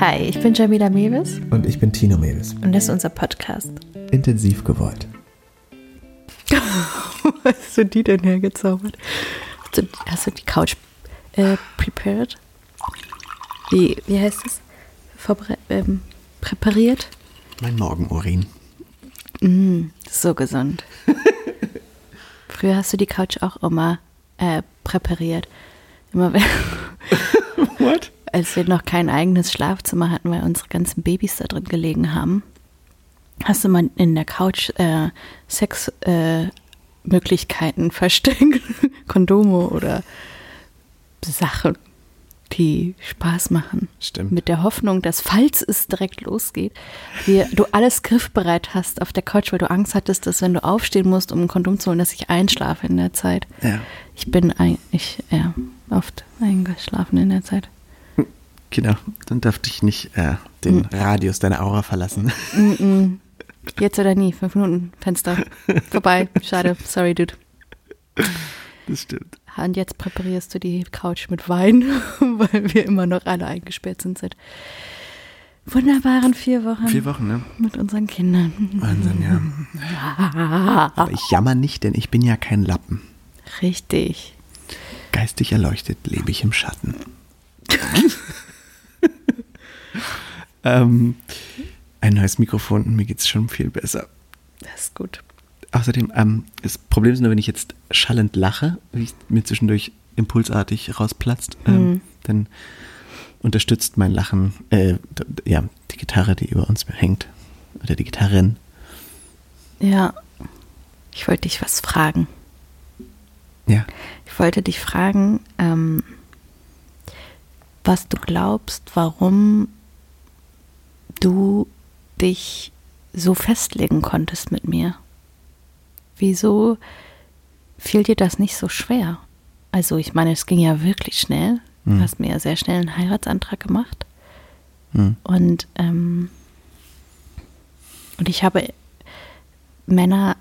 Hi, ich bin Jamila Mewis. Und ich bin Tino Mewis. Und das ist unser Podcast. Intensiv gewollt. Wo hast du die denn hergezaubert? Hast du die Couch prepared? Wie heißt es? Präpariert? Mein Morgenurin. So gesund. Früher hast du die Couch auch immer präpariert. Immer What? Als wir noch kein eigenes Schlafzimmer hatten, weil unsere ganzen Babys da drin gelegen haben, hast du mal in der Couch Sexmöglichkeiten versteckt. Kondome oder Sachen, die Spaß machen. Stimmt. Mit der Hoffnung, dass, falls es direkt losgeht, du alles griffbereit hast auf der Couch, weil du Angst hattest, dass, wenn du aufstehen musst, um ein Kondom zu holen, dass ich einschlafe in der Zeit. Ja. Ich bin oft eingeschlafen in der Zeit. Genau, dann darf ich nicht den Radius deiner Aura verlassen. Jetzt oder nie, 5 Minuten, Fenster, vorbei, schade, sorry, dude. Das stimmt. Und jetzt präparierst du die Couch mit Wein, weil wir immer noch alle eingesperrt sind seit wunderbaren 4 Wochen. 4 Wochen, ne? Mit unseren Kindern. Wahnsinn, ja. Aber ich jammer nicht, denn ich bin ja kein Lappen. Richtig. Geistig erleuchtet lebe ich im Schatten. Ein neues Mikrofon und mir geht es schon viel besser. Das ist gut. Außerdem, das Problem ist nur, wenn ich jetzt schallend lache, wie es mir zwischendurch impulsartig rausplatzt, dann unterstützt mein Lachen, die Gitarre, die über uns hängt, oder die Gitarrin. Ja, ich wollte dich was fragen. Ja. Ich wollte dich fragen, was du glaubst, warum du dich so festlegen konntest mit mir. Wieso fiel dir das nicht so schwer? Also ich meine, es ging ja wirklich schnell. Du hast mir ja sehr schnell einen Heiratsantrag gemacht. Und ich habe Männer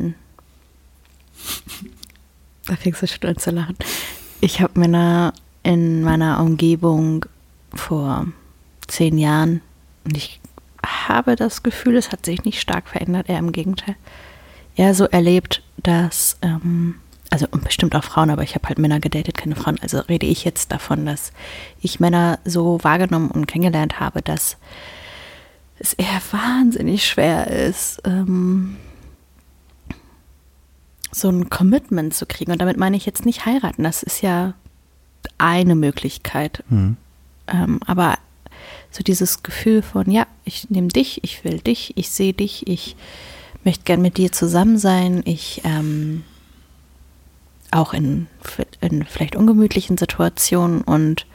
da fängst du schon an zu lachen. Ich habe Männer in meiner Umgebung vor 10 Jahren, und ich habe das Gefühl, es hat sich nicht stark verändert, eher im Gegenteil, eher so erlebt, dass, und bestimmt auch Frauen, aber ich habe halt Männer gedatet, keine Frauen, also rede ich jetzt davon, dass ich Männer so wahrgenommen und kennengelernt habe, dass es eher wahnsinnig schwer ist, so ein Commitment zu kriegen. Und damit meine ich jetzt nicht heiraten, das ist ja eine Möglichkeit. Aber so dieses Gefühl von, ja, ich nehme dich, ich will dich, ich sehe dich, ich möchte gern mit dir zusammen sein, ich auch in vielleicht ungemütlichen Situationen, und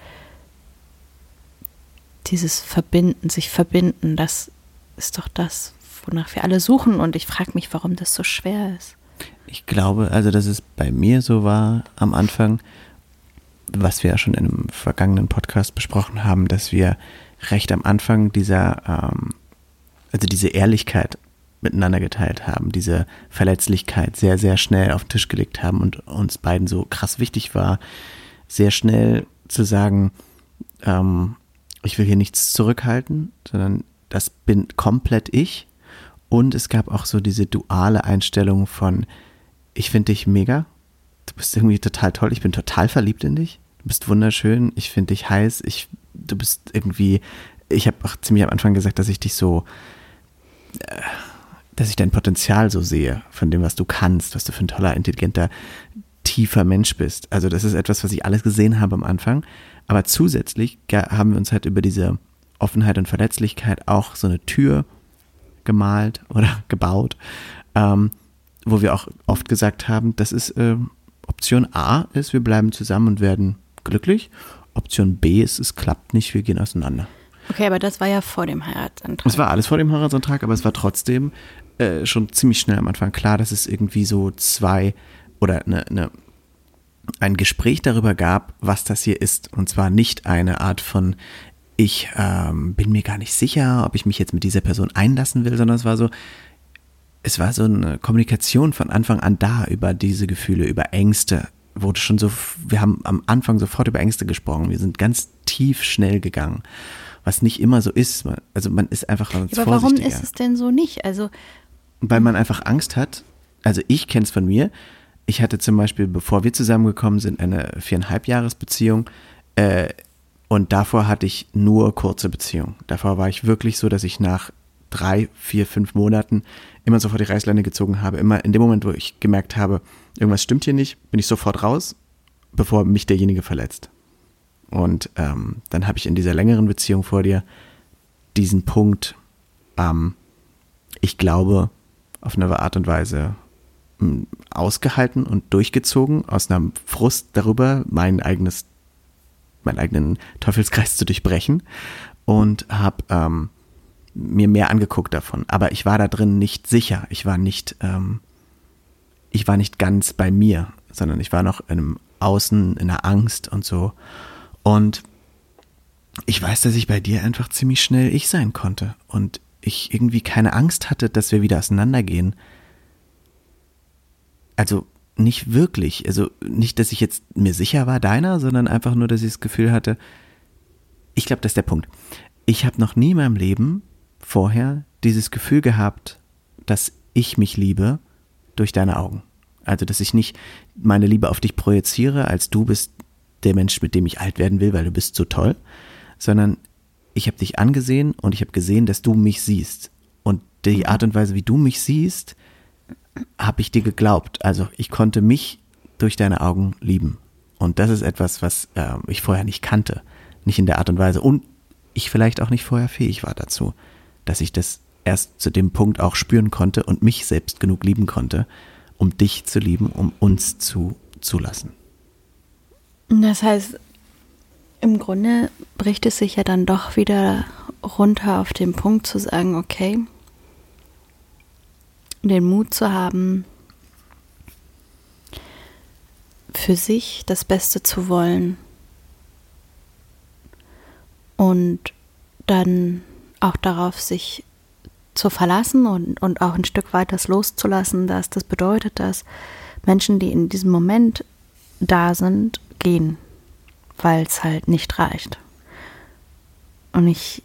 dieses sich verbinden, das ist doch das, wonach wir alle suchen, und ich frage mich, warum das so schwer ist. Ich glaube, also dass es bei mir so war am Anfang, was wir ja schon in einem vergangenen Podcast besprochen haben, dass wir recht am Anfang diese Ehrlichkeit miteinander geteilt haben, diese Verletzlichkeit sehr, sehr schnell auf den Tisch gelegt haben und uns beiden so krass wichtig war, sehr schnell zu sagen, ich will hier nichts zurückhalten, sondern das bin komplett ich. Und es gab auch so diese duale Einstellung von, ich finde dich mega, du bist irgendwie total toll, ich bin total verliebt in dich, du bist wunderschön, ich finde dich heiß, du bist irgendwie, ich habe auch ziemlich am Anfang gesagt, dass ich dich so, dass ich dein Potenzial so sehe, von dem, was du kannst, was du für ein toller, intelligenter, tiefer Mensch bist. Also das ist etwas, was ich alles gesehen habe am Anfang, aber zusätzlich haben wir uns halt über diese Offenheit und Verletzlichkeit auch so eine Tür gemalt oder gebaut, wo wir auch oft gesagt haben, das ist Option A ist, wir bleiben zusammen und werden glücklich. Option B ist, es klappt nicht, wir gehen auseinander. Okay, aber das war ja vor dem Heiratsantrag. Es war alles vor dem Heiratsantrag, aber es war trotzdem schon ziemlich schnell am Anfang klar, dass es irgendwie so ein Gespräch darüber gab, was das hier ist. Und zwar nicht eine Art von, ich bin mir gar nicht sicher, ob ich mich jetzt mit dieser Person einlassen will, sondern es war so eine Kommunikation von Anfang an da über diese Gefühle, über Ängste. Wir haben am Anfang sofort über Ängste gesprochen. Wir sind ganz tief schnell gegangen. was nicht immer so ist. Also man ist einfach vorsichtiger. Aber warum ist es denn so nicht? Also weil man einfach Angst hat. Also ich kenne es von mir. Ich hatte zum Beispiel, bevor wir zusammengekommen sind, eine 4,5-Jahres-Beziehung und davor hatte ich nur kurze Beziehungen. Davor war ich wirklich so, dass ich nach 3, 4, 5 Monaten immer sofort die Reißleine gezogen habe. Immer in dem Moment, wo ich gemerkt habe, irgendwas stimmt hier nicht, bin ich sofort raus, bevor mich derjenige verletzt. Und dann habe ich in dieser längeren Beziehung vor dir diesen Punkt, ich glaube, auf eine Art und Weise ausgehalten und durchgezogen, aus einem Frust darüber, meinen eigenen Teufelskreis zu durchbrechen und habe mir mehr angeguckt davon. Aber ich war da drin nicht sicher. Ich war nicht ganz bei mir, sondern ich war noch in einem Außen, in der Angst und so. Und ich weiß, dass ich bei dir einfach ziemlich schnell ich sein konnte und ich irgendwie keine Angst hatte, dass wir wieder auseinandergehen. Also nicht wirklich, also nicht, dass ich jetzt mir sicher war deiner, sondern einfach nur, dass ich das Gefühl hatte, ich glaube, das ist der Punkt. Ich habe noch nie in meinem Leben vorher dieses Gefühl gehabt, dass ich mich liebe durch deine Augen. Also, dass ich nicht meine Liebe auf dich projiziere, als du bist der Mensch, mit dem ich alt werden will, weil du bist so toll, sondern ich habe dich angesehen und ich habe gesehen, dass du mich siehst. Und die Art und Weise, wie du mich siehst, habe ich dir geglaubt. Also ich konnte mich durch deine Augen lieben. Und das ist etwas, was ich vorher nicht kannte. Nicht in der Art und Weise. Und ich vielleicht auch nicht vorher fähig war dazu, dass ich das erst zu dem Punkt auch spüren konnte und mich selbst genug lieben konnte, um dich zu lieben, um uns zulassen. Das heißt, im Grunde bricht es sich ja dann doch wieder runter auf den Punkt zu sagen, okay, den Mut zu haben, für sich das Beste zu wollen und dann auch darauf sich zu verlassen und auch ein Stück weit das loszulassen, dass das bedeutet, dass Menschen, die in diesem Moment da sind, gehen, weil es halt nicht reicht. Und ich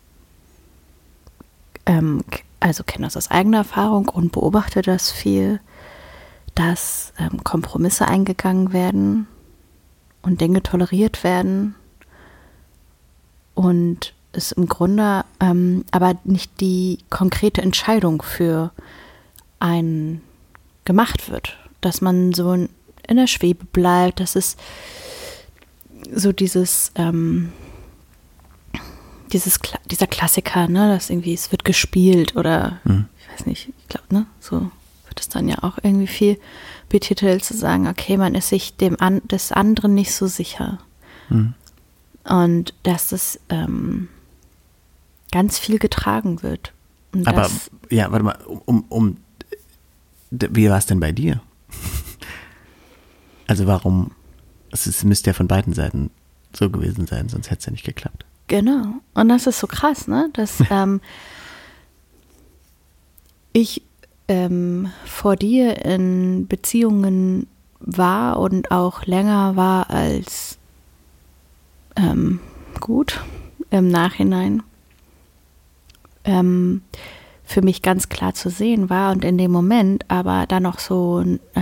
kenne das aus eigener Erfahrung und beobachte das viel, dass Kompromisse eingegangen werden und Dinge toleriert werden und es im Grunde aber nicht die konkrete Entscheidung für einen gemacht wird, dass man so in der Schwebe bleibt, dass es so dieser Klassiker, ne, dass irgendwie es wird gespielt oder ich weiß nicht, ich glaube, ne, so wird es dann ja auch irgendwie viel betitelt, zu sagen, okay, man ist sich des anderen nicht so sicher. Und dass es ganz viel getragen wird. Und aber, ja, warte mal, wie war es denn bei dir? Also warum, es müsste ja von beiden Seiten so gewesen sein, sonst hätte es ja nicht geklappt. Genau. Und das ist so krass, ne? Dass ich vor dir in Beziehungen war und auch länger war als gut im Nachhinein für mich ganz klar zu sehen war und in dem Moment aber dann noch so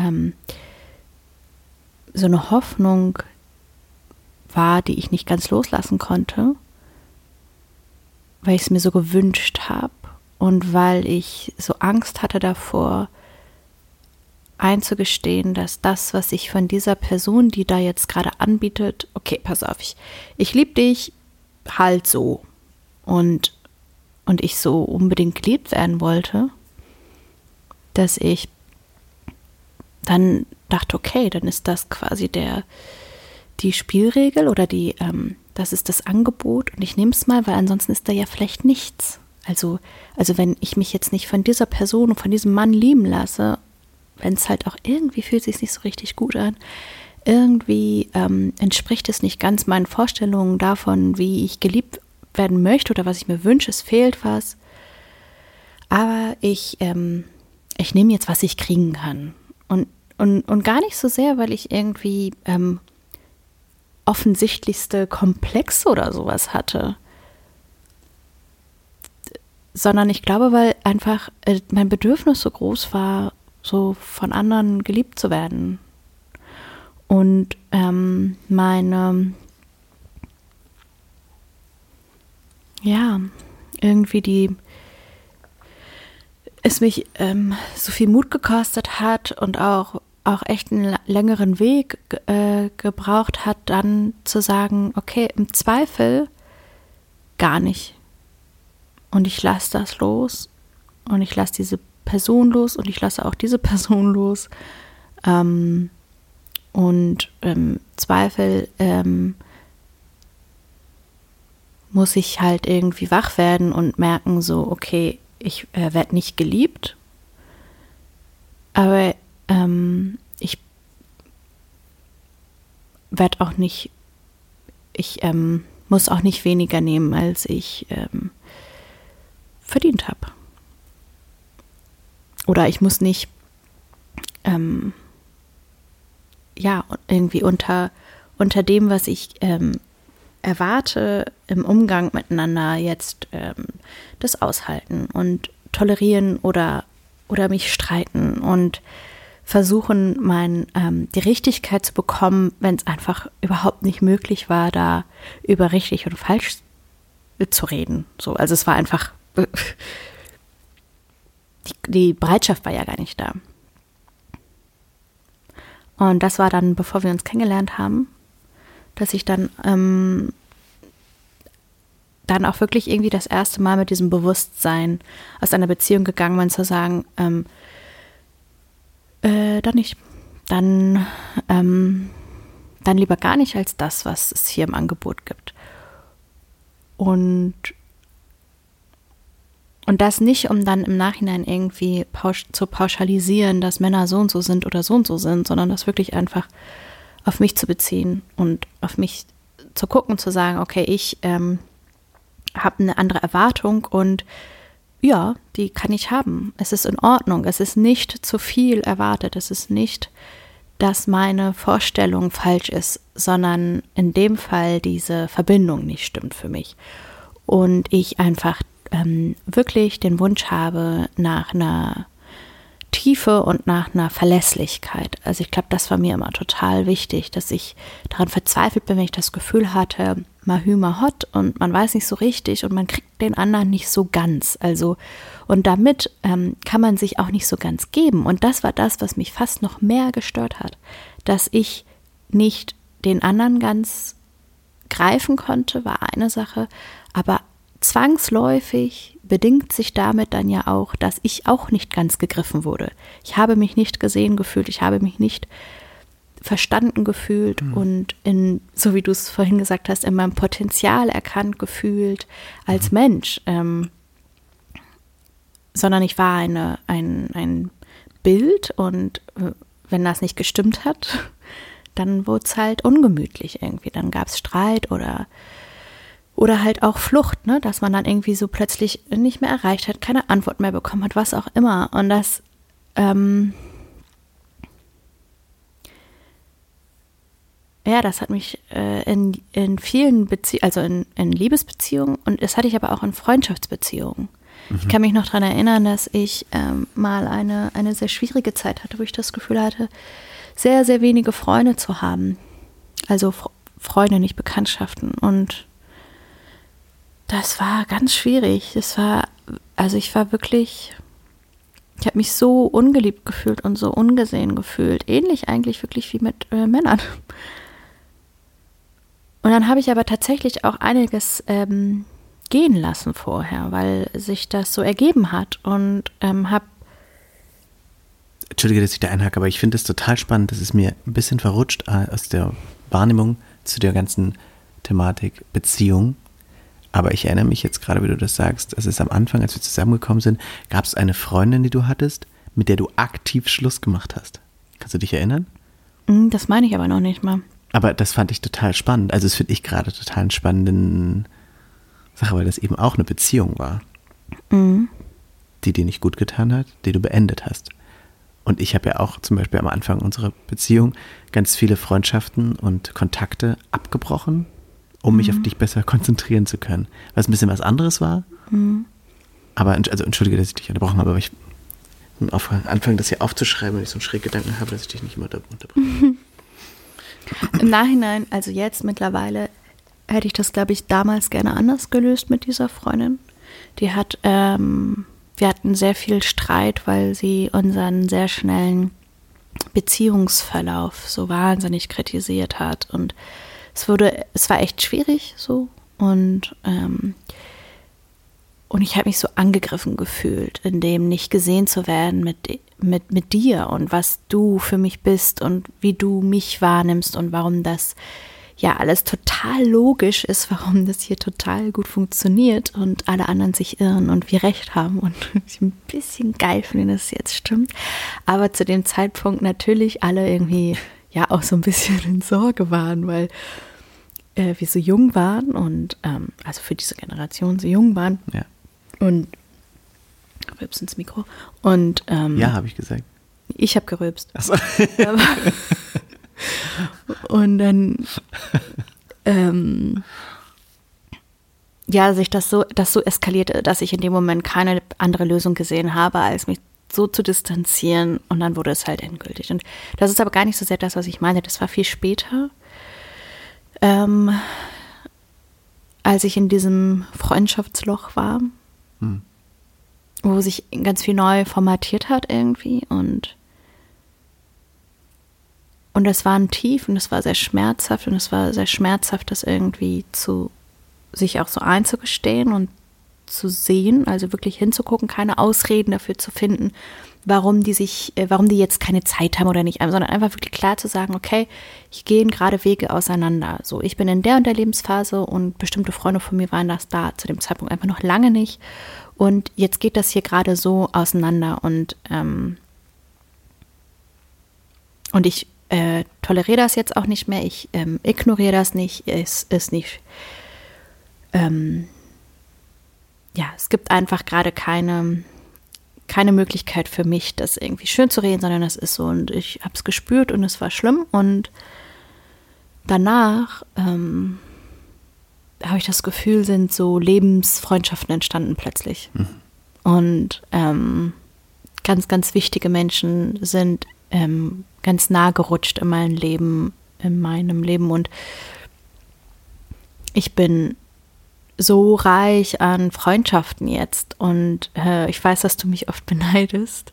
eine Hoffnung war, die ich nicht ganz loslassen konnte, weil ich es mir so gewünscht habe und weil ich so Angst hatte davor, einzugestehen, dass das, was ich von dieser Person, die da jetzt gerade anbietet, okay, pass auf, ich liebe dich halt so und ich so unbedingt geliebt werden wollte, dass ich dann dachte, okay, dann ist das quasi die Spielregel oder das ist das Angebot und ich nehme es mal, weil ansonsten ist da ja vielleicht nichts. Also wenn ich mich jetzt nicht von dieser Person und von diesem Mann lieben lasse, wenn es halt auch irgendwie fühlt sich nicht so richtig gut an, irgendwie entspricht es nicht ganz meinen Vorstellungen davon, wie ich geliebt werden möchte oder was ich mir wünsche, es fehlt was. Aber ich nehme jetzt, was ich kriegen kann. Und gar nicht so sehr, weil ich irgendwie offensichtlichste Komplexe oder sowas hatte, sondern ich glaube, weil einfach mein Bedürfnis so groß war, so von anderen geliebt zu werden. Und irgendwie es mich so viel Mut gekostet hat und auch echt einen längeren Weg gebraucht hat, dann zu sagen, okay, im Zweifel gar nicht. Und ich lasse das los und ich lasse diese Person los und ich lasse auch diese Person los. Und im Zweifel muss ich halt irgendwie wach werden und merken so, okay, ich werde nicht geliebt, aber ich werde auch nicht, ich muss auch nicht weniger nehmen, als ich verdient habe. Oder ich muss nicht irgendwie unter dem, was ich erwarte im Umgang miteinander jetzt das aushalten und tolerieren oder mich streiten und versuchen, die Richtigkeit zu bekommen, wenn es einfach überhaupt nicht möglich war, da über richtig und falsch zu reden. So, also es war einfach, die Bereitschaft war ja gar nicht da. Und das war dann, bevor wir uns kennengelernt haben, dass ich dann auch wirklich irgendwie das erste Mal mit diesem Bewusstsein aus einer Beziehung gegangen bin, zu sagen, dann nicht. Dann lieber gar nicht als das, was es hier im Angebot gibt. Und das nicht, um dann im Nachhinein irgendwie zu pauschalisieren, dass Männer so und so sind oder so und so sind, sondern das wirklich einfach auf mich zu beziehen und auf mich zu gucken, zu sagen, okay, ich habe eine andere Erwartung und ja, die kann ich haben. Es ist in Ordnung. Es ist nicht zu viel erwartet. Es ist nicht, dass meine Vorstellung falsch ist, sondern in dem Fall diese Verbindung nicht stimmt für mich. Und ich einfach wirklich den Wunsch habe nach einer Tiefe und nach einer Verlässlichkeit. Also ich glaube, das war mir immer total wichtig, dass ich daran verzweifelt bin, wenn ich das Gefühl hatte, mahü mahot und man weiß nicht so richtig und man kriegt den anderen nicht so ganz. Also und damit kann man sich auch nicht so ganz geben. Und das war das, was mich fast noch mehr gestört hat, dass ich nicht den anderen ganz greifen konnte, war eine Sache, aber zwangsläufig bedingt sich damit dann ja auch, dass ich auch nicht ganz gegriffen wurde. Ich habe mich nicht gesehen gefühlt, ich habe mich nicht verstanden gefühlt und so wie du es vorhin gesagt hast, in meinem Potenzial erkannt gefühlt als Mensch. Sondern ich war ein Bild und wenn das nicht gestimmt hat, dann wurde es halt ungemütlich irgendwie. Dann gab es Streit oder halt auch Flucht, ne? Dass man dann irgendwie so plötzlich nicht mehr erreicht hat, keine Antwort mehr bekommen hat, was auch immer. Und das das hat mich in vielen Beziehungen, also in Liebesbeziehungen und das hatte ich aber auch in Freundschaftsbeziehungen. Ich kann mich noch daran erinnern, dass ich mal eine sehr schwierige Zeit hatte, wo ich das Gefühl hatte, sehr, sehr wenige Freunde zu haben. Also Freunde, nicht Bekanntschaften. Und das war ganz schwierig. Ich habe mich so ungeliebt gefühlt und so ungesehen gefühlt. Ähnlich eigentlich wirklich wie mit Männern. Und dann habe ich aber tatsächlich auch einiges gehen lassen vorher, weil sich das so ergeben hat und habe. Entschuldige, dass ich da einhake, aber ich finde es total spannend. Das ist mir ein bisschen verrutscht aus der Wahrnehmung zu der ganzen Thematik Beziehung. Aber ich erinnere mich jetzt gerade, wie du das sagst, es ist am Anfang, als wir zusammengekommen sind, gab es eine Freundin, die du hattest, mit der du aktiv Schluss gemacht hast. Kannst du dich erinnern? Das meine ich aber noch nicht mal. Aber das fand ich total spannend. Also das finde ich gerade total einen spannenden Sache, weil das eben auch eine Beziehung war, die dir nicht gut getan hat, die du beendet hast. Und ich habe ja auch zum Beispiel am Anfang unserer Beziehung ganz viele Freundschaften und Kontakte abgebrochen, um mich auf dich besser konzentrieren zu können. Was ein bisschen was anderes war, Aber, also entschuldige, dass ich dich unterbrochen habe, aber ich anfangen, das hier aufzuschreiben, wenn ich so einen Schräggedanken habe, dass ich dich nicht immer unterbreche. Im Nachhinein, also jetzt mittlerweile, hätte ich das, glaube ich, damals gerne anders gelöst mit dieser Freundin. Wir hatten sehr viel Streit, weil sie unseren sehr schnellen Beziehungsverlauf so wahnsinnig kritisiert hat. Und es war echt schwierig so. Und ich habe mich so angegriffen gefühlt, in dem nicht gesehen zu werden mit dir und was du für mich bist und wie du mich wahrnimmst und warum das ja alles total logisch ist, warum das hier total gut funktioniert und alle anderen sich irren und wir recht haben und ich ein bisschen geil finde, dass es jetzt stimmt. Aber zu dem Zeitpunkt natürlich alle irgendwie ja auch so ein bisschen in Sorge waren, weil wir so jung waren und also für diese Generation so jung waren. Ja. Und rülpst ins Mikro. Und ja, habe ich gesagt. Ich habe gerülpst. Ach so. Und dann sich das so eskalierte, dass ich in dem Moment keine andere Lösung gesehen habe, als mich so zu distanzieren. Und dann wurde es halt endgültig. Und das ist aber gar nicht so sehr das, was ich meine. Das war viel später, als ich in diesem Freundschaftsloch war, wo sich ganz viel neu formatiert hat irgendwie. Und das war ein Tief und es war sehr schmerzhaft und es war sehr schmerzhaft, das irgendwie sich auch so einzugestehen und zu sehen, also wirklich hinzugucken, keine Ausreden dafür zu finden, warum die jetzt keine Zeit haben oder nicht, sondern einfach wirklich klar zu sagen, okay, ich gehe gerade Wege auseinander. So, ich bin in der und der Lebensphase und bestimmte Freunde von mir waren das da zu dem Zeitpunkt einfach noch lange nicht. Und jetzt geht das hier gerade so auseinander und ich toleriere das jetzt auch nicht mehr, ich ignoriere das nicht, es ist nicht, es gibt einfach gerade keine Möglichkeit für mich, das irgendwie schön zu reden, sondern das ist so und ich habe es gespürt und es war schlimm und danach habe ich das Gefühl, sind so Lebensfreundschaften entstanden plötzlich. Und ganz, ganz wichtige Menschen sind ganz nah gerutscht in meinem Leben und ich bin so reich an Freundschaften jetzt und ich weiß, dass du mich oft beneidest,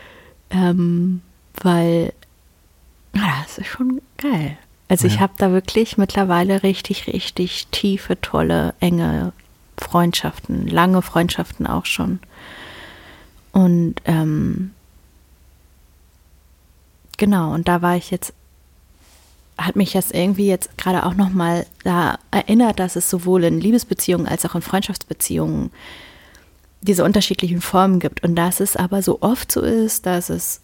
weil das ist schon geil. Also ich habe da wirklich mittlerweile richtig, richtig tiefe, tolle, enge Freundschaften, lange Freundschaften auch schon. Und genau, und da war ich jetzt, hat mich das irgendwie jetzt gerade auch nochmal da erinnert, dass es sowohl in Liebesbeziehungen als auch in Freundschaftsbeziehungen diese unterschiedlichen Formen gibt. Und dass es aber so oft so ist, dass es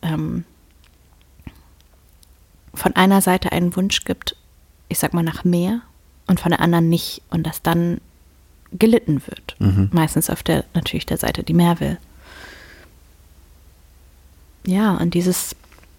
von einer Seite einen Wunsch gibt, ich sag mal nach mehr, und von der anderen nicht. Und dass dann gelitten wird. Meistens auf natürlich der Seite, die mehr will. Ja, und dieses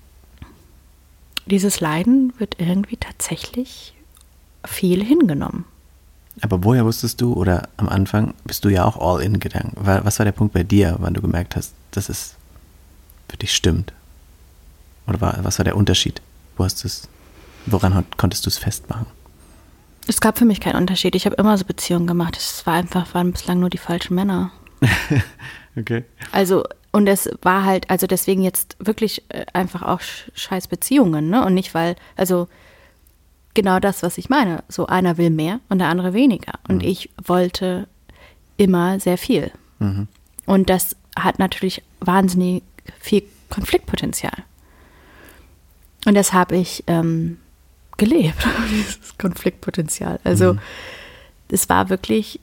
Leiden wird irgendwie tatsächlich viel hingenommen. Aber woher wusstest du, oder am Anfang bist du ja auch all in gegangen. Was war der Punkt bei dir, wann du gemerkt hast, dass es für dich stimmt? Oder was war der Unterschied? Woran konntest du es festmachen? Es gab für mich keinen Unterschied. Ich habe immer so Beziehungen gemacht. Es waren bislang nur die falschen Männer. Okay. Also, und es war halt, also deswegen jetzt wirklich einfach auch scheiß Beziehungen, ne? Und nicht, also genau das, was ich meine. So einer will mehr und der andere weniger. Und ich wollte immer sehr viel. Und das hat natürlich wahnsinnig viel Konfliktpotenzial. Und das habe ich gelebt, dieses Konfliktpotenzial. Also es war wirklich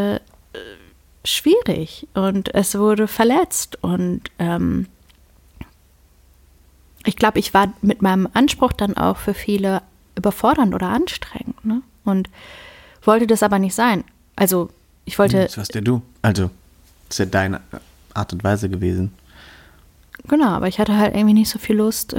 schwierig und es wurde verletzt. Und ich glaube, ich war mit meinem Anspruch dann auch für viele überfordernd oder anstrengend. Ne? Und wollte das aber nicht sein. Also ich wollte... Das warst ja du. Also das ist ja deine Art und Weise gewesen. Genau, aber ich hatte halt irgendwie nicht so viel Lust...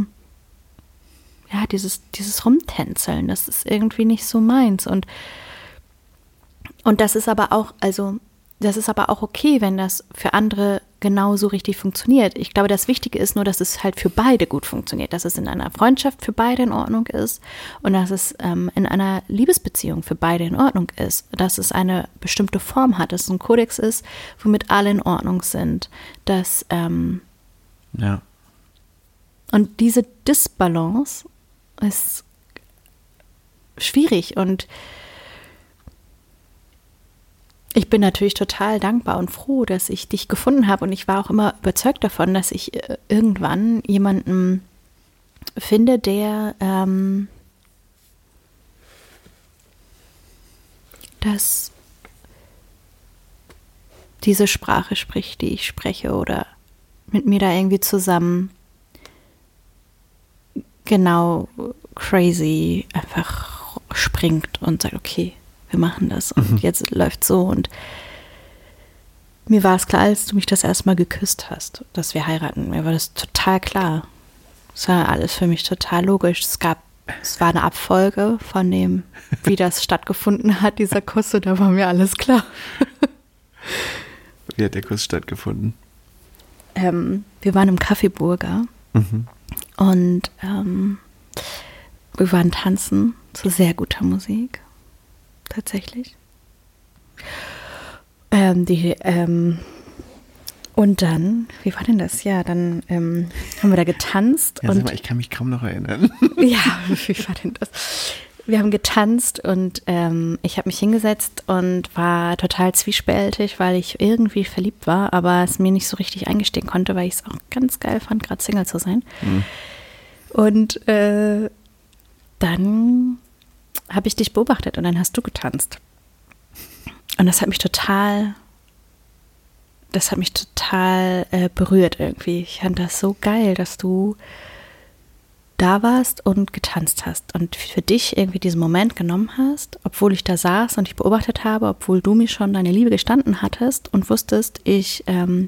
dieses Rumtänzeln, das ist irgendwie nicht so meins. Und das ist aber auch, also das ist aber auch okay, wenn das für andere genauso richtig funktioniert. Ich glaube, das Wichtige ist nur, dass es halt für beide gut funktioniert, dass es in einer Freundschaft für beide in Ordnung ist und dass es in einer Liebesbeziehung für beide in Ordnung ist, dass es eine bestimmte Form hat, dass es ein Kodex ist, womit alle in Ordnung sind, dass Ja. und diese Disbalance ist schwierig und ich bin natürlich total dankbar und froh, dass ich dich gefunden habe und ich war auch immer überzeugt davon, dass ich irgendwann jemanden finde, der dass diese Sprache spricht, die ich spreche oder mit mir da irgendwie zusammen genau crazy einfach springt und sagt, okay, wir machen das und jetzt läuft so und mir war es klar, als du mich das erste Mal geküsst hast, dass wir heiraten. Mir war das total klar. Es war alles für mich total logisch. Es war eine Abfolge von dem, wie das stattgefunden hat, dieser Kuss, und da war mir alles klar. Wie hat der Kuss stattgefunden? Wir waren im Café Burger und wir waren tanzen zu sehr guter Musik. Tatsächlich. Und dann, wie war denn das? Ja, dann haben wir da getanzt. Ja, und sag mal, ich kann mich kaum noch erinnern. ja, wie war denn das? Wir haben getanzt und ich habe mich hingesetzt und war total zwiespältig, weil ich irgendwie verliebt war, aber es mir nicht so richtig eingestehen konnte, weil ich es auch ganz geil fand, gerade Single zu sein. Und dann habe ich dich beobachtet und dann hast du getanzt. Und das hat mich total berührt irgendwie. Ich fand das so geil, dass du da warst und getanzt hast und für dich irgendwie diesen Moment genommen hast, obwohl ich da saß und dich beobachtet habe, obwohl du mir schon deine Liebe gestanden hattest und wusstest, ich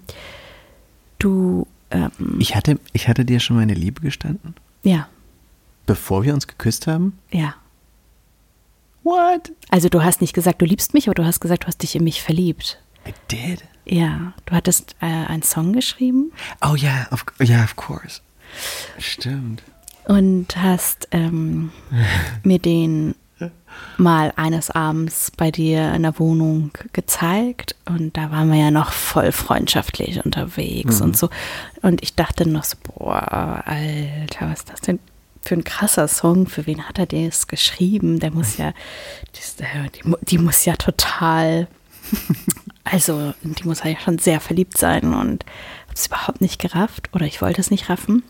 hatte dir schon meine Liebe gestanden? Ja. Bevor wir uns geküsst haben? Ja. What? Also du hast nicht gesagt, du liebst mich, aber du hast gesagt, du hast dich in mich verliebt. I did? Ja, du hattest einen Song geschrieben. Oh ja, of course. Stimmt. Und hast mir den mal eines Abends bei dir in der Wohnung gezeigt. Und da waren wir ja noch voll freundschaftlich unterwegs und so. Und ich dachte noch so, boah, Alter, was ist das denn für ein krasser Song? Für wen hat er das geschrieben? Der muss ja, die muss ja total, also die muss ja schon sehr verliebt sein und habe es überhaupt nicht gerafft oder ich wollte es nicht raffen.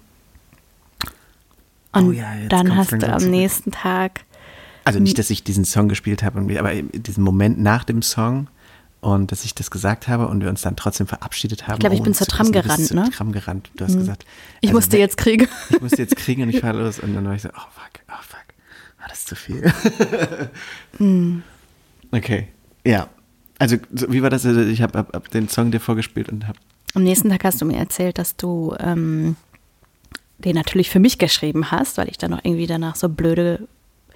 Und dann hast du am nächsten Tag. Also nicht, dass ich diesen Song gespielt habe, aber diesen Moment nach dem Song und dass ich das gesagt habe und wir uns dann trotzdem verabschiedet haben. Ich glaube, ich bin zur Tram gerannt, ne? Zur Tram gerannt. Du hast gesagt. Ich musste jetzt kriegen. Ich musste jetzt kriegen und ich fahr los. Und dann war ich so, oh fuck, war das zu viel? Okay, ja. Also wie war das? Also, ich habe den Song dir vorgespielt und habe. Am nächsten Tag hast du mir erzählt, dass du den natürlich für mich geschrieben hast, weil ich dann noch irgendwie danach so blöde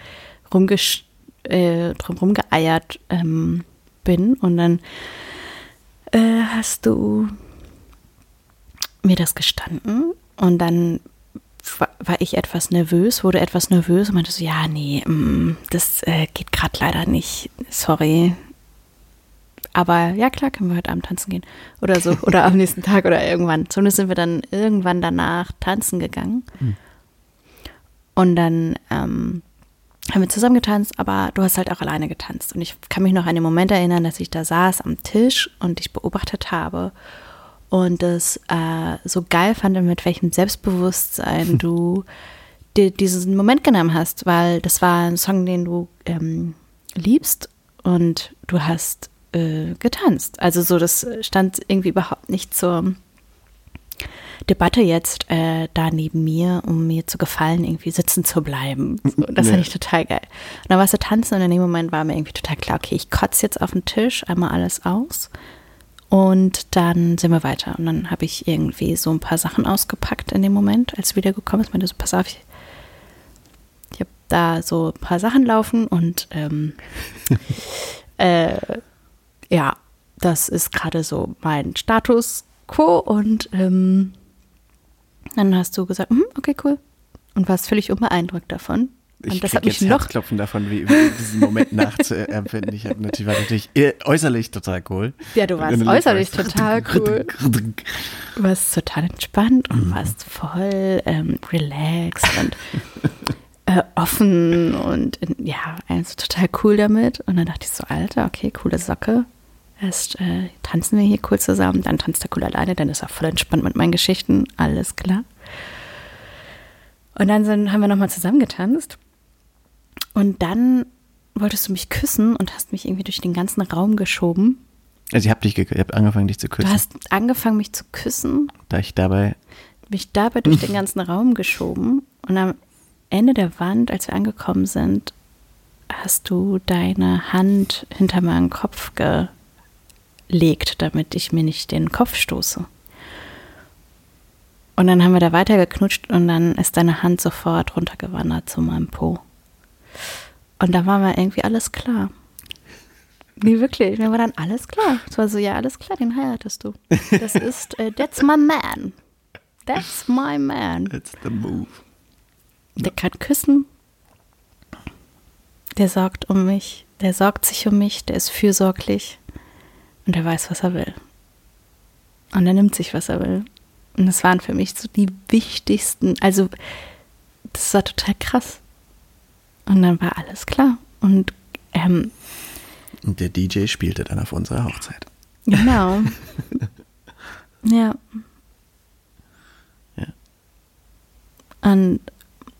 rumgeeiert bin. Und dann hast du mir das gestanden und dann war ich wurde etwas nervös und meinte so, ja, nee, das geht gerade leider nicht, sorry. Aber ja, klar, können wir heute Abend tanzen gehen oder so oder am nächsten Tag oder irgendwann. Zumindest sind wir dann irgendwann danach tanzen gegangen. Und dann haben wir zusammen getanzt, aber du hast halt auch alleine getanzt. Und ich kann mich noch an den Moment erinnern, dass ich da saß am Tisch und dich beobachtet habe und es so geil fand, mit welchem Selbstbewusstsein du dir diesen Moment genommen hast, weil das war ein Song, den du liebst und du hast getanzt. Also so, das stand irgendwie überhaupt nicht zur Debatte jetzt da neben mir, um mir zu gefallen, irgendwie sitzen zu bleiben. So, das fand ich total geil. Und dann warst du tanzen und in dem Moment war mir irgendwie total klar, okay, ich kotze jetzt auf den Tisch einmal alles aus und dann sind wir weiter. Und dann habe ich irgendwie so ein paar Sachen ausgepackt in dem Moment, als du wiedergekommen bist. Ich meinte so, pass auf, ich habe da so ein paar Sachen laufen und ja, das ist gerade so mein Status quo und dann hast du gesagt, okay, cool. Und warst völlig unbeeindruckt davon. Und Ich das krieg hat mich jetzt noch Herzklopfen davon, wie diesen Moment nachzuempfinden. Ich war natürlich äußerlich total cool. Ja, du warst äußerlich total cool. Du warst total entspannt und warst voll relaxed und offen und also total cool damit. Und dann dachte ich so, Alter, okay, coole Socke. Erst tanzen wir hier cool zusammen, dann tanzt er cool alleine, dann ist er voll entspannt mit meinen Geschichten, alles klar. Und dann haben wir nochmal zusammen getanzt. Und dann wolltest du mich küssen und hast mich irgendwie durch den ganzen Raum geschoben. Also ich habe angefangen, dich zu küssen. Du hast angefangen, mich zu küssen. Mich dabei durch den ganzen Raum geschoben. Und am Ende der Wand, als wir angekommen sind, hast du deine Hand hinter meinen Kopf gelegt, damit ich mir nicht den Kopf stoße. Und dann haben wir da weiter geknutscht und dann ist deine Hand sofort runtergewandert zu meinem Po. Und da war mir irgendwie alles klar. Nee, wirklich, mir war dann alles klar. Es war so, ja, alles klar, den heiratest du. Das ist, that's my man. That's my man. That's the move. Der kann küssen. Der sorgt um mich. Der sorgt sich um mich. Der ist fürsorglich. Und der weiß, was er will. Und er nimmt sich, was er will. Und das waren für mich so die wichtigsten, also das war total krass. Und dann war alles klar. Und der DJ spielte dann auf unserer Hochzeit. Genau. Ja. Und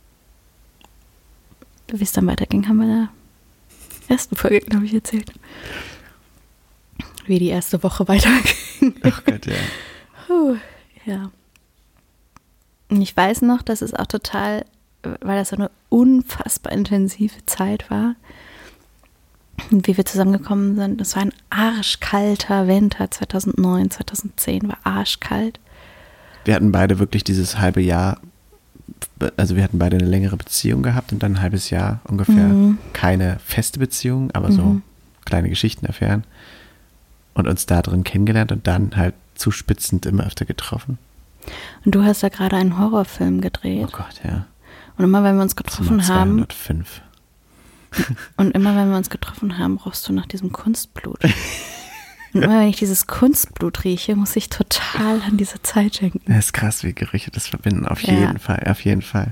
wie es dann weiterging, haben wir in der ersten Folge, glaube ich, erzählt. Wie die erste Woche weiterging. Ach Gott, ja. Ja. Und ich weiß noch, dass es auch total, weil das so eine unfassbar intensive Zeit war, und wie wir zusammengekommen sind. Es war ein arschkalter Winter, 2009, 2010 war arschkalt. Wir hatten beide wirklich dieses halbe Jahr, also wir hatten beide eine längere Beziehung gehabt und dann ein halbes Jahr ungefähr keine feste Beziehung, aber so kleine Geschichten erfahren und uns da drin kennengelernt und dann halt zuspitzend immer öfter getroffen. Und du hast da gerade einen Horrorfilm gedreht. Oh Gott, ja. Und immer wenn wir uns getroffen haben. 205. Und immer wenn wir uns getroffen haben, rochst du nach diesem Kunstblut. Und immer wenn ich dieses Kunstblut rieche, muss ich total an diese Zeit denken. Das ist krass, wie Gerüche das verbinden. Auf jeden Fall, auf jeden Fall.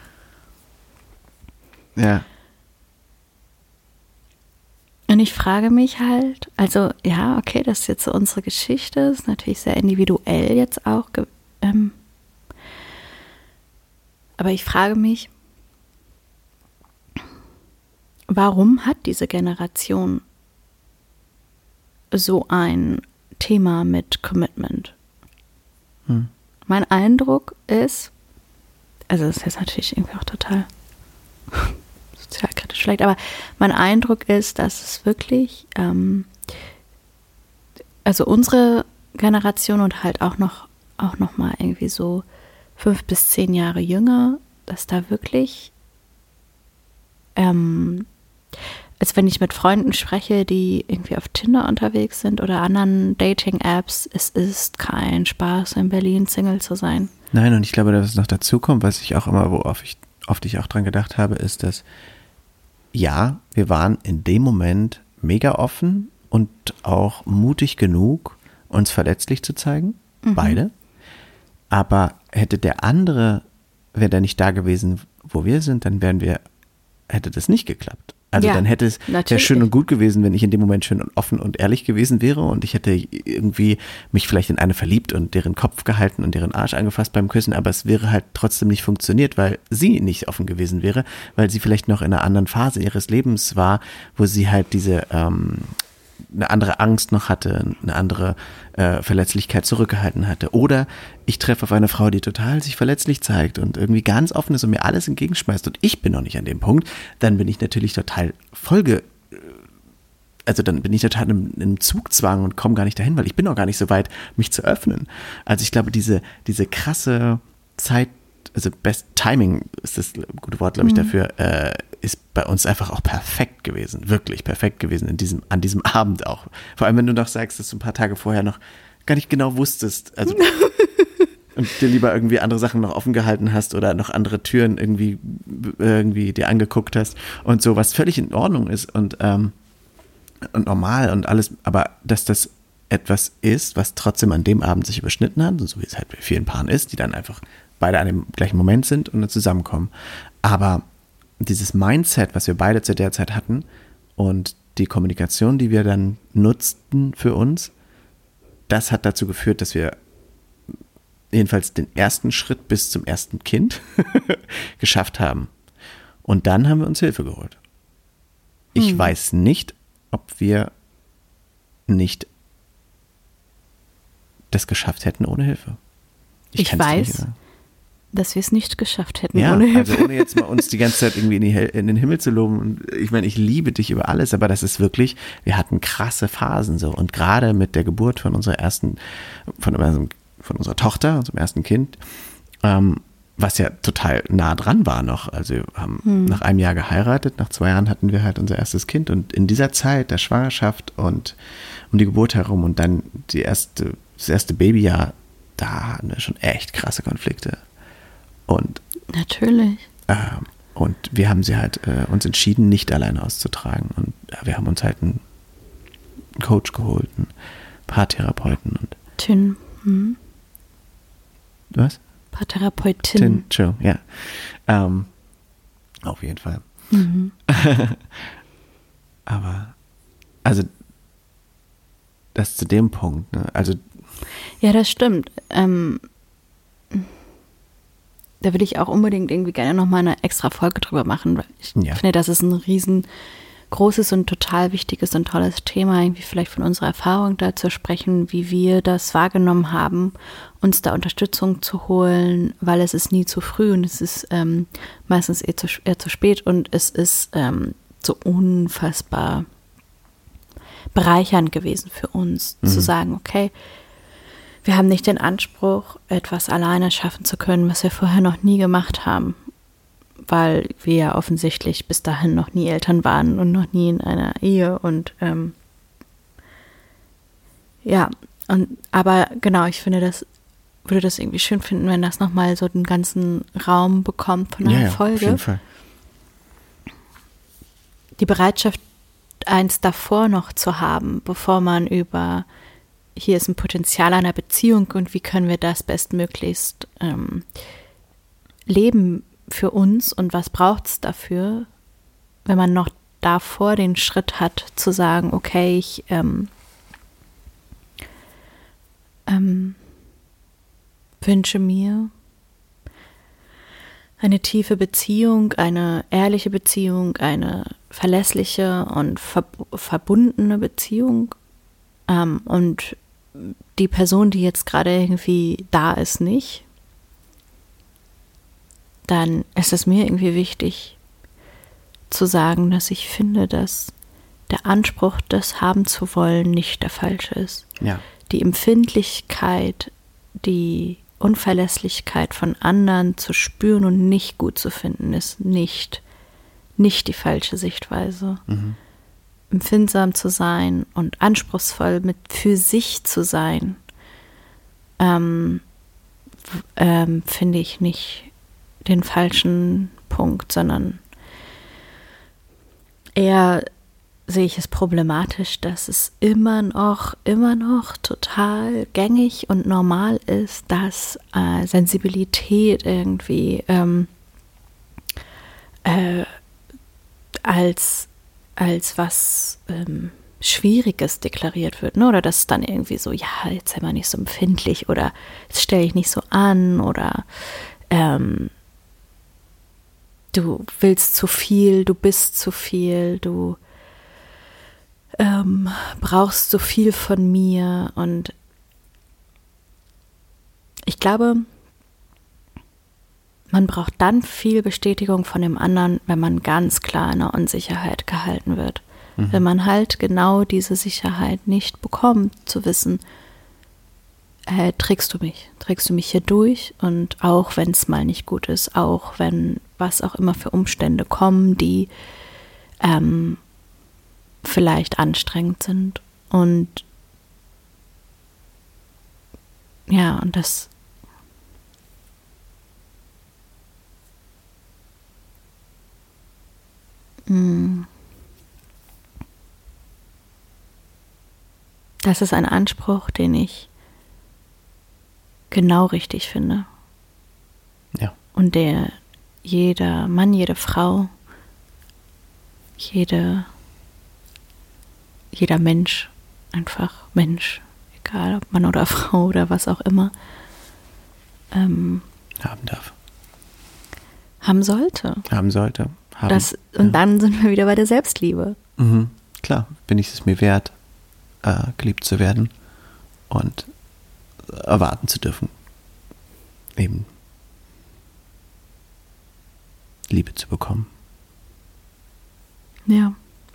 Ja. Und ich frage mich halt, also ja, okay, das ist jetzt so unsere Geschichte, ist natürlich sehr individuell jetzt auch. Aber ich frage mich, warum hat diese Generation so ein Thema mit Commitment? Mein Eindruck ist, also das ist jetzt natürlich irgendwie auch total sozialkritisch vielleicht, aber mein Eindruck ist, dass es wirklich, also unsere Generation und halt auch noch mal irgendwie so 5 bis 10 Jahre jünger, dass da wirklich, als wenn ich mit Freunden spreche, die irgendwie auf Tinder unterwegs sind oder anderen Dating-Apps, es ist kein Spaß, in Berlin Single zu sein. Nein, und ich glaube, dass es noch dazu kommt, was ich auch immer, worauf ich auch dran gedacht habe, ist, dass ja, wir waren in dem Moment mega offen und auch mutig genug, uns verletzlich zu zeigen, beide. Aber hätte der andere, wäre der nicht da gewesen, wo wir sind, dann hätte das nicht geklappt. Also dann hätte es wäre schön und gut gewesen, wenn ich in dem Moment schön und offen und ehrlich gewesen wäre und ich hätte irgendwie mich vielleicht in eine verliebt und deren Kopf gehalten und deren Arsch angefasst beim Küssen, aber es wäre halt trotzdem nicht funktioniert, weil sie nicht offen gewesen wäre, weil sie vielleicht noch in einer anderen Phase ihres Lebens war, wo sie halt diese eine andere Angst noch hatte, eine andere Verletzlichkeit zurückgehalten hatte. Oder ich treffe auf eine Frau, die total sich verletzlich zeigt und irgendwie ganz offen ist und mir alles entgegenschmeißt und ich bin noch nicht an dem Punkt, dann bin ich natürlich total dann bin ich total im Zugzwang und komme gar nicht dahin, weil ich bin noch gar nicht so weit, mich zu öffnen. Also ich glaube, diese krasse Zeit also Best Timing ist das gute Wort, glaube ich, dafür, ist bei uns einfach auch perfekt gewesen, wirklich perfekt gewesen an diesem Abend auch. Vor allem, wenn du noch sagst, dass du ein paar Tage vorher noch gar nicht genau wusstest, also und dir lieber irgendwie andere Sachen noch offen gehalten hast oder noch andere Türen irgendwie dir angeguckt hast und so, was völlig in Ordnung ist und normal und alles, aber dass das etwas ist, was trotzdem an dem Abend sich überschnitten hat, so wie es halt bei vielen Paaren ist, die dann einfach beide an dem gleichen Moment sind und dann zusammenkommen. Aber dieses Mindset, was wir beide zu der Zeit hatten und die Kommunikation, die wir dann nutzten für uns, das hat dazu geführt, dass wir jedenfalls den ersten Schritt bis zum ersten Kind geschafft haben. Und dann haben wir uns Hilfe geholt. Ich weiß nicht, ob wir nicht das geschafft hätten ohne Hilfe. Ich weiß, dass wir es nicht geschafft hätten ja, ohne Hilfe. Also ohne jetzt mal uns die ganze Zeit irgendwie in den Himmel zu loben. Und ich meine, ich liebe dich über alles, aber das ist wirklich, wir hatten krasse Phasen so. Und gerade mit der Geburt von unserer Tochter, unserem ersten Kind, was ja total nah dran war noch. Also wir haben nach einem Jahr geheiratet, nach 2 Jahren hatten wir halt unser erstes Kind. Und in dieser Zeit der Schwangerschaft und um die Geburt herum und dann das erste Babyjahr, da hatten wir schon echt krasse Konflikte. Und natürlich. Und wir haben sie halt uns entschieden, nicht alleine auszutragen. Und wir haben uns halt einen Coach geholt, einen Paartherapeuten und Was? Paartherapeutin. Ja. Auf jeden Fall. Aber, also, das zu dem Punkt, ne? Also. Ja, das stimmt. Da will ich auch unbedingt irgendwie gerne nochmal eine extra Folge drüber machen, weil ich finde, das ist ein riesengroßes und total wichtiges und tolles Thema, irgendwie vielleicht von unserer Erfahrung da zu sprechen, wie wir das wahrgenommen haben, uns da Unterstützung zu holen, weil es ist nie zu früh und es ist meistens eher zu spät und es ist so unfassbar bereichernd gewesen für uns, zu sagen, okay, wir haben nicht den Anspruch, etwas alleine schaffen zu können, was wir vorher noch nie gemacht haben, weil wir ja offensichtlich bis dahin noch nie Eltern waren und noch nie in einer Ehe und aber genau, ich finde, würde das irgendwie schön finden, wenn das nochmal so den ganzen Raum bekommt von einer Folge. Auf jeden Fall. Die Bereitschaft, eins davor noch zu haben, bevor man über hier ist ein Potenzial einer Beziehung und wie können wir das bestmöglichst leben für uns und was braucht es dafür, wenn man noch davor den Schritt hat, zu sagen, okay, ich wünsche mir eine tiefe Beziehung, eine ehrliche Beziehung, eine verlässliche und verbundene Beziehung und die Person, die jetzt gerade irgendwie da ist, nicht, dann ist es mir irgendwie wichtig zu sagen, dass ich finde, dass der Anspruch, das haben zu wollen, nicht der falsche ist. Ja. Die Empfindlichkeit, die Unverlässlichkeit von anderen zu spüren und nicht gut zu finden, ist nicht die falsche Sichtweise. Empfindsam zu sein und anspruchsvoll für sich zu sein, finde ich nicht den falschen Punkt, sondern eher sehe ich es problematisch, dass es immer noch total gängig und normal ist, dass Sensibilität irgendwie als was Schwieriges deklariert wird, ne? Oder dass es dann irgendwie so, ja, jetzt sei mal nicht so empfindlich oder jetzt stell dich nicht so an oder du willst zu viel, du bist zu viel, du brauchst so viel von mir und ich glaube, man braucht dann viel Bestätigung von dem anderen, wenn man ganz klar in der Unsicherheit gehalten wird. Wenn man halt genau diese Sicherheit nicht bekommt, zu wissen, trägst du mich hier durch, und auch wenn es mal nicht gut ist, auch wenn was auch immer für Umstände kommen, die vielleicht anstrengend sind, und ja, und das das ist ein Anspruch, den ich genau richtig finde. Ja. Und der jeder Mann, jede Frau, jeder Mensch, einfach Mensch, egal ob Mann oder Frau oder was auch immer, haben darf. Haben sollte. Haben sollte. Und dann sind wir wieder bei der Selbstliebe. Mhm. Klar, bin ich es mir wert, geliebt zu werden und erwarten zu dürfen, eben Liebe zu bekommen. Ja.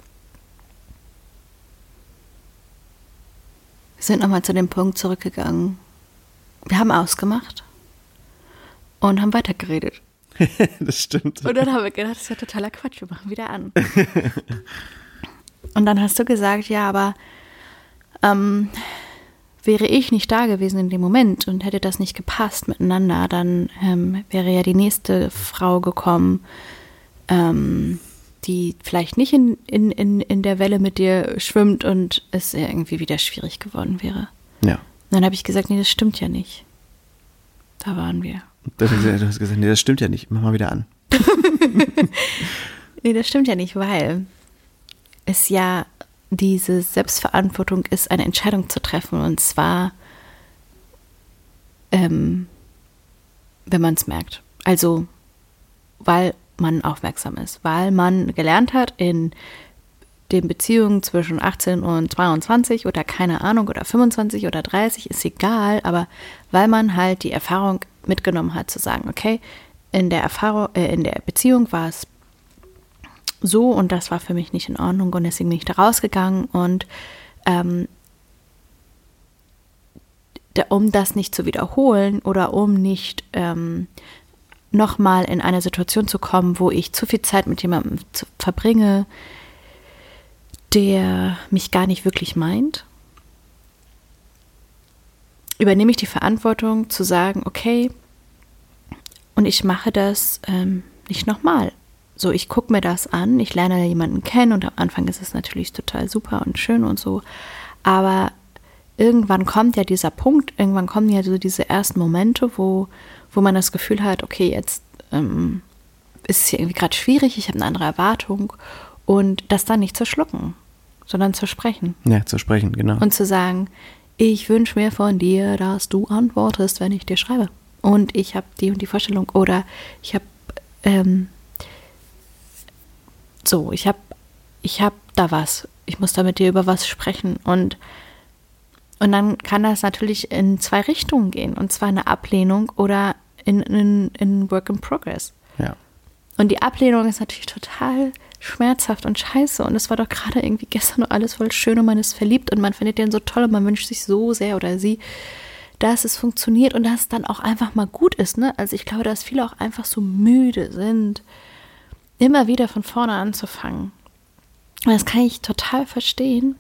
Wir sind nochmal zu dem Punkt zurückgegangen. Wir haben ausgemacht und haben weitergeredet. Das stimmt. Und dann haben wir gedacht, das ist ja totaler Quatsch, wir machen wieder an. Und dann hast du gesagt, ja, aber wäre ich nicht da gewesen in dem Moment und hätte das nicht gepasst miteinander, dann wäre ja die nächste Frau gekommen, die vielleicht nicht in der Welle mit dir schwimmt und es irgendwie wieder schwierig geworden wäre. Ja. Und dann habe ich gesagt, nee, das stimmt ja nicht. Da waren wir. Du hast gesagt, nee, das stimmt ja nicht, mach mal wieder an. Nee, das stimmt ja nicht, weil es ja diese Selbstverantwortung ist, eine Entscheidung zu treffen, und zwar, wenn man es merkt. Also, weil man aufmerksam ist, weil man gelernt hat in den Beziehungen zwischen 18 und 22 oder keine Ahnung oder 25 oder 30, ist egal, aber weil man halt die Erfahrung mitgenommen hat, zu sagen, okay, in der Beziehung war es so und das war für mich nicht in Ordnung und deswegen bin ich da rausgegangen, und um das nicht zu wiederholen oder um nicht nochmal in eine Situation zu kommen, wo ich zu viel Zeit mit jemandem verbringe, der mich gar nicht wirklich meint, übernehme ich die Verantwortung zu sagen, okay, und ich mache das nicht nochmal. So, ich gucke mir das an, ich lerne jemanden kennen und am Anfang ist es natürlich total super und schön und so, aber irgendwann kommt ja dieser Punkt, irgendwann kommen ja so diese ersten Momente, wo man das Gefühl hat, okay, jetzt ist es hier irgendwie gerade schwierig, ich habe eine andere Erwartung, und das dann nicht zu schlucken, sondern zu sprechen. Ja, zu sprechen, genau. Und zu sagen, ich wünsche mir von dir, dass du antwortest, wenn ich dir schreibe. Und ich habe die und die Vorstellung, oder ich habe ich habe da was, ich muss da mit dir über was sprechen, und dann kann das natürlich in zwei Richtungen gehen, und zwar eine Ablehnung oder in Work in Progress. Ja. Und die Ablehnung ist natürlich total schmerzhaft und scheiße, und es war doch gerade irgendwie gestern noch alles voll schön und man ist verliebt und man findet den so toll und man wünscht sich so sehr oder sie, dass es funktioniert und dass es dann auch einfach mal gut ist, ne? Also ich glaube, dass viele auch einfach so müde sind, immer wieder von vorne anzufangen. Und das kann ich total verstehen.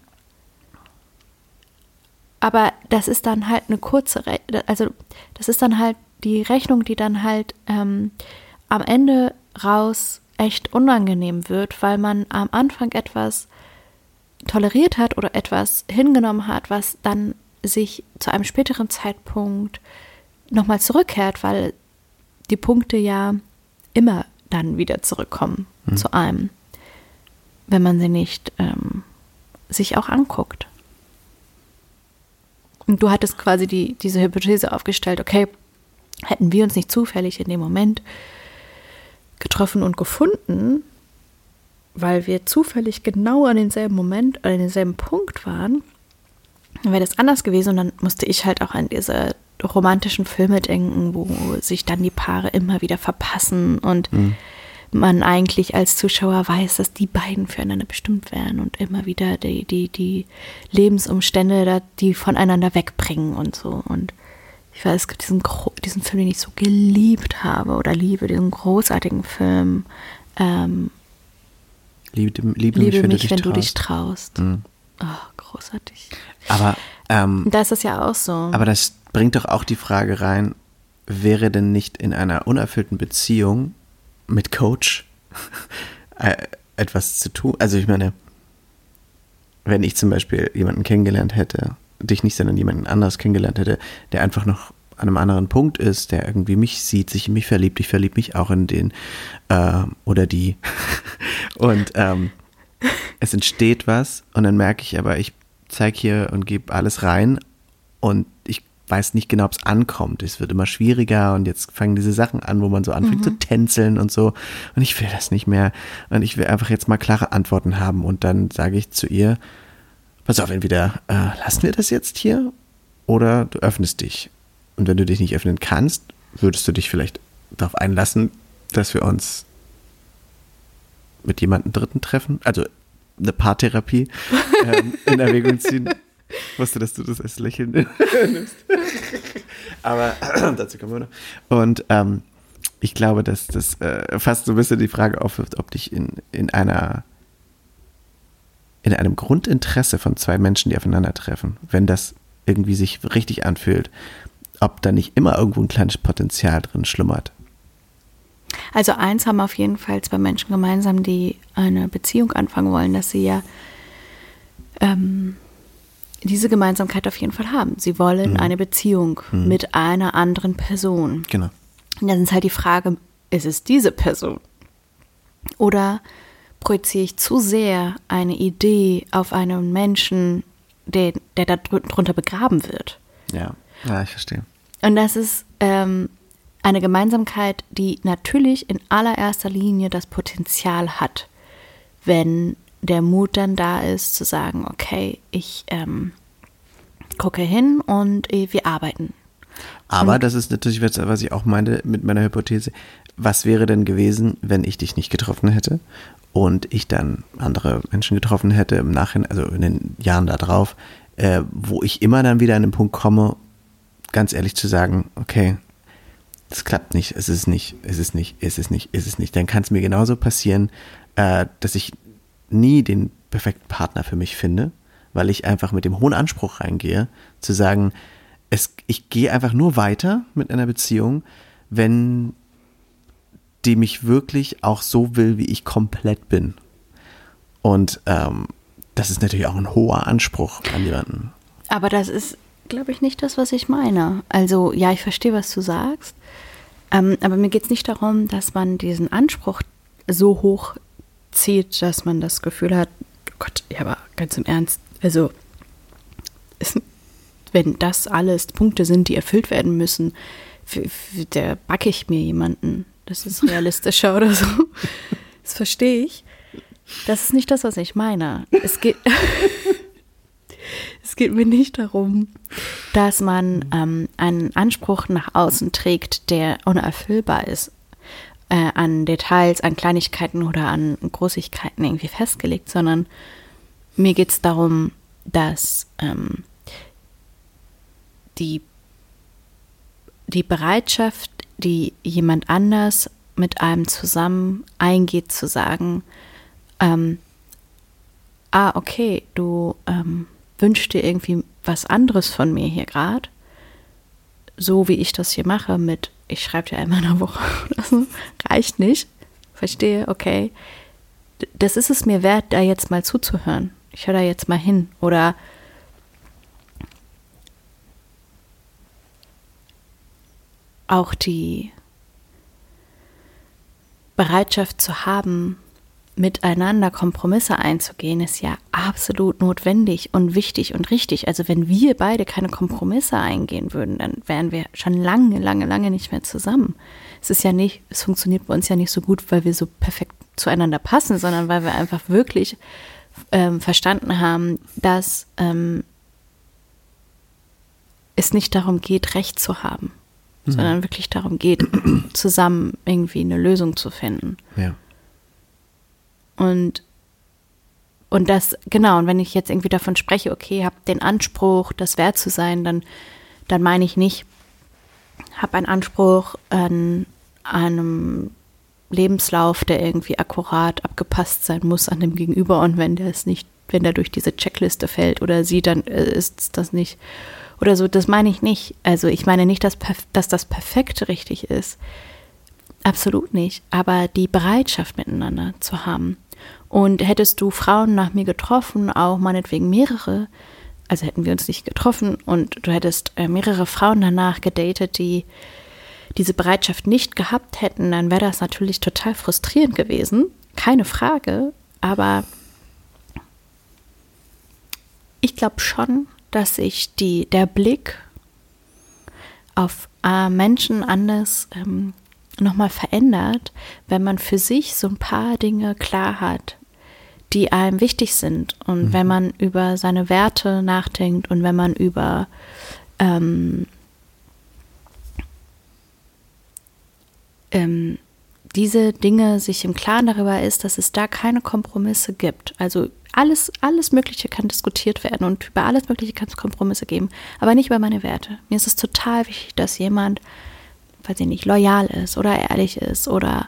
Aber das ist dann halt eine kurze, das ist dann halt die Rechnung, die dann halt am Ende raus echt unangenehm wird, weil man am Anfang etwas toleriert hat oder etwas hingenommen hat, was dann sich zu einem späteren Zeitpunkt nochmal zurückkehrt, weil die Punkte ja immer dann wieder zurückkommen zu einem, wenn man sie nicht sich auch anguckt. Und du hattest quasi diese Hypothese aufgestellt, okay, hätten wir uns nicht zufällig in dem Moment getroffen und gefunden, weil wir zufällig genau an denselben Moment oder an denselben Punkt waren, dann wäre das anders gewesen. Und dann musste ich halt auch an diese romantischen Filme denken, wo sich dann die Paare immer wieder verpassen und man eigentlich als Zuschauer weiß, dass die beiden füreinander bestimmt werden und immer wieder die Lebensumstände, die voneinander wegbringen und so. Und ich weiß, es gibt diesen Film, den ich so geliebt habe oder liebe, diesen großartigen Film. Liebe mich, wenn du dich traust. Mhm. Oh, großartig. Aber da ist das ja auch so. Aber das bringt doch auch die Frage rein, wäre denn nicht in einer unerfüllten Beziehung mit Coach etwas zu tun? Also ich meine, wenn ich zum Beispiel jemanden kennengelernt hätte, dich nicht, sondern jemanden anderes kennengelernt hätte, der einfach noch an einem anderen Punkt ist, der irgendwie mich sieht, sich in mich verliebt, ich verliebe mich auch in den oder die und es entsteht was und dann merke ich aber, ich zeige hier und gebe alles rein und ich weiß nicht genau, ob es ankommt. Es wird immer schwieriger und jetzt fangen diese Sachen an, wo man so anfängt zu tänzeln und so und ich will das nicht mehr und ich will einfach jetzt mal klare Antworten haben und dann sage ich zu ihr, pass auf, entweder lassen wir das jetzt hier oder du öffnest dich. Und wenn du dich nicht öffnen kannst, würdest du dich vielleicht darauf einlassen, dass wir uns mit jemandem Dritten treffen? Also eine Paartherapie in Erwägung ziehen. Ich wusste, dass du das als Lächeln nimmst. Aber dazu kommen wir noch. Und ich glaube, dass das fast so ein bisschen die Frage aufwirft, ob dich in einem Grundinteresse von zwei Menschen, die aufeinandertreffen, wenn das irgendwie sich richtig anfühlt, ob da nicht immer irgendwo ein kleines Potenzial drin schlummert. Also eins haben auf jeden Fall zwei Menschen gemeinsam, die eine Beziehung anfangen wollen, dass sie ja diese Gemeinsamkeit auf jeden Fall haben. Sie wollen eine Beziehung mit einer anderen Person. Genau. Und dann ist halt die Frage, ist es diese Person? Oder projiziere ich zu sehr eine Idee auf einen Menschen, der da drunter begraben wird? Ja, ich verstehe. Und das ist eine Gemeinsamkeit, die natürlich in allererster Linie das Potenzial hat, wenn der Mut dann da ist, zu sagen, okay, ich gucke hin und wir arbeiten. Aber das ist natürlich, was ich auch meinte mit meiner Hypothese, was wäre denn gewesen, wenn ich dich nicht getroffen hätte und ich dann andere Menschen getroffen hätte im Nachhinein, also in den Jahren da drauf, wo ich immer dann wieder an den Punkt komme, ganz ehrlich zu sagen, okay, das klappt nicht, es ist nicht. Dann kann es mir genauso passieren, dass ich nie den perfekten Partner für mich finde, weil ich einfach mit dem hohen Anspruch reingehe, zu sagen, ich gehe einfach nur weiter mit einer Beziehung, wenn die mich wirklich auch so will, wie ich komplett bin. Und das ist natürlich auch ein hoher Anspruch an jemanden. Aber das ist, glaube ich, nicht das, was ich meine. Also ja, ich verstehe, was du sagst, aber mir geht es nicht darum, dass man diesen Anspruch so hoch zieht, dass man das Gefühl hat, oh Gott, ja, aber ganz im Ernst, also wenn das alles Punkte sind, die erfüllt werden müssen, da backe ich mir jemanden. Das ist realistischer oder so. Das verstehe ich. Das ist nicht das, was ich meine. Es geht mir nicht darum, dass man einen Anspruch nach außen trägt, der unerfüllbar ist, an Details, an Kleinigkeiten oder an Großigkeiten irgendwie festgelegt, sondern mir geht es darum, dass die Bereitschaft, die jemand anders mit einem zusammen eingeht, zu sagen, okay, du wünschst dir irgendwie was anderes von mir hier gerade, so wie ich das hier mache mit, ich schreibe dir einmal in der Woche oder so, reicht nicht, verstehe, okay, das ist es mir wert, da jetzt mal zuzuhören. Ich höre da jetzt mal hin. Oder auch die Bereitschaft zu haben, miteinander Kompromisse einzugehen, ist ja absolut notwendig und wichtig und richtig. Also wenn wir beide keine Kompromisse eingehen würden, dann wären wir schon lange nicht mehr zusammen. Es funktioniert bei uns ja nicht so gut, weil wir so perfekt zueinander passen, sondern weil wir einfach wirklich verstanden haben, dass es nicht darum geht, Recht zu haben. sondern wirklich darum geht, zusammen irgendwie eine Lösung zu finden. Ja. Und das, genau, und wenn ich jetzt irgendwie davon spreche, okay, habe den Anspruch, das wert zu sein, dann meine ich nicht, habe einen Anspruch an einem Lebenslauf, der irgendwie akkurat abgepasst sein muss an dem Gegenüber, und wenn der durch diese Checkliste fällt oder sie, dann ist das nicht oder so, das meine ich nicht. Also ich meine nicht, dass das perfekt richtig ist. Absolut nicht. Aber die Bereitschaft miteinander zu haben. Und hättest du Frauen nach mir getroffen, auch meinetwegen mehrere, also hätten wir uns nicht getroffen und du hättest mehrere Frauen danach gedatet, die diese Bereitschaft nicht gehabt hätten, dann wäre das natürlich total frustrierend gewesen. Keine Frage. Aber ich glaube schon, dass sich der Blick auf Menschen anders nochmal verändert, wenn man für sich so ein paar Dinge klar hat, die einem wichtig sind. Und wenn man über seine Werte nachdenkt und wenn man über diese Dinge sich im Klaren darüber ist, dass es da keine Kompromisse gibt. Also alles Mögliche kann diskutiert werden und über alles Mögliche kann es Kompromisse geben, aber nicht über meine Werte. Mir ist es total wichtig, dass jemand, weiß ich nicht, loyal ist oder ehrlich ist oder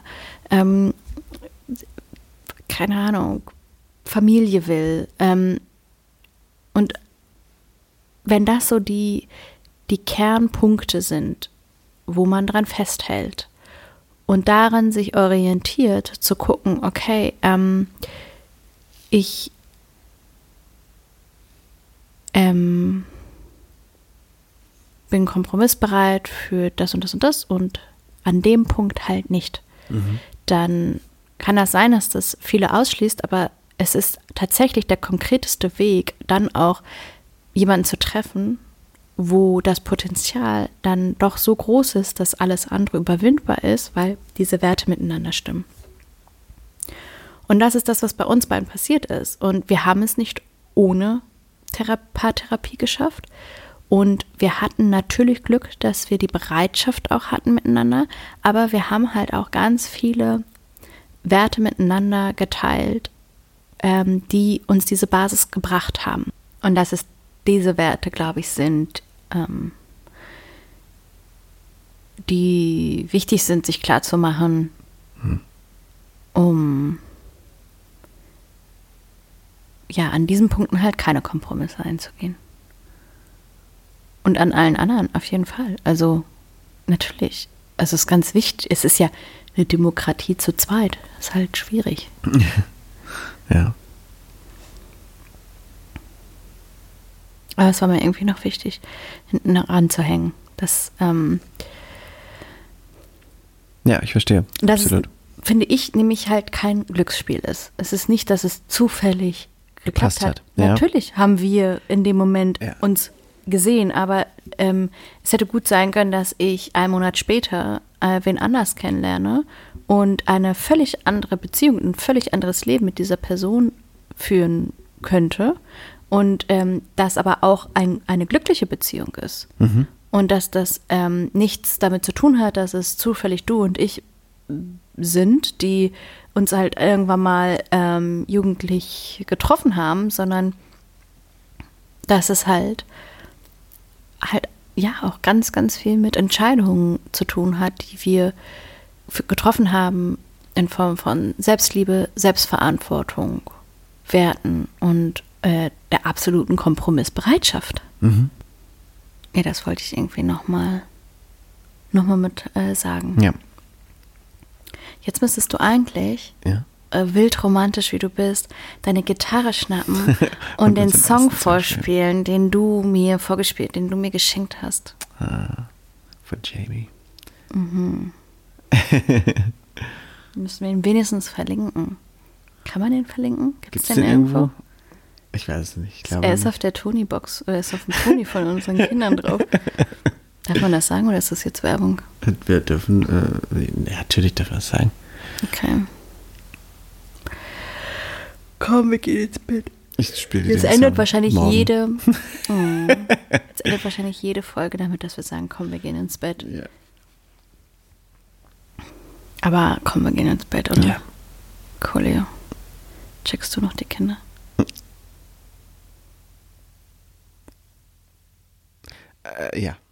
keine Ahnung, Familie will. Und wenn das so die Kernpunkte sind, wo man dran festhält und daran sich orientiert, zu gucken, okay, ich bin kompromissbereit für das und das und das und an dem Punkt halt nicht. Dann kann das sein, dass das viele ausschließt, aber es ist tatsächlich der konkreteste Weg, dann auch jemanden zu treffen, wo das Potenzial dann doch so groß ist, dass alles andere überwindbar ist, weil diese Werte miteinander stimmen. Und das ist das, was bei uns beiden passiert ist. Und wir haben es nicht ohne Paartherapie geschafft. Und wir hatten natürlich Glück, dass wir die Bereitschaft auch hatten miteinander. Aber wir haben halt auch ganz viele Werte miteinander geteilt, die uns diese Basis gebracht haben. Und dass es diese Werte, glaube ich, sind, die wichtig sind, sich klarzumachen, um ja an diesen Punkten halt keine Kompromisse einzugehen. Und an allen anderen auf jeden Fall. Also natürlich. Also es ist ganz wichtig. Es ist ja eine Demokratie zu zweit. Das ist halt schwierig. Ja. Aber es war mir irgendwie noch wichtig, hinten ranzuhängen. Das, ja, ich verstehe. Das absolut. Finde ich, nämlich halt kein Glücksspiel ist. Es ist nicht, dass es zufällig geklappt hat. Ja. Natürlich haben wir in dem Moment uns gesehen, aber es hätte gut sein können, dass ich einen Monat später wen anders kennenlerne und eine völlig andere Beziehung, ein völlig anderes Leben mit dieser Person führen könnte und das aber auch eine glückliche Beziehung ist. Und dass das nichts damit zu tun hat, dass es zufällig du und ich sind, die uns halt irgendwann mal jugendlich getroffen haben, sondern dass es halt ja auch ganz, ganz viel mit Entscheidungen zu tun hat, die wir getroffen haben in Form von Selbstliebe, Selbstverantwortung, Werten und der absoluten Kompromissbereitschaft. Ja, das wollte ich irgendwie noch mal mit sagen. Ja. Jetzt müsstest du eigentlich, wild romantisch wie du bist, deine Gitarre schnappen und den Song vorspielen, den du mir geschenkt hast. Von Jamie. Müssen wir ihn wenigstens verlinken. Kann man den verlinken? Gibt's den irgendwo? Ich weiß es nicht. Ich glaube er ist auf der Tony-Box, er ist auf dem Tony von unseren Kindern drauf. Darf man das sagen oder ist das jetzt Werbung? Wir dürfen, ja, natürlich dürfen wir das sagen. Okay. Komm, wir gehen ins Bett. Ich spiele Jetzt endet wahrscheinlich jede Folge damit, dass wir sagen, komm, wir gehen ins Bett. Ja. Aber komm, wir gehen ins Bett, oder? Ja. Coolio. Checkst du noch die Kinder? Ja.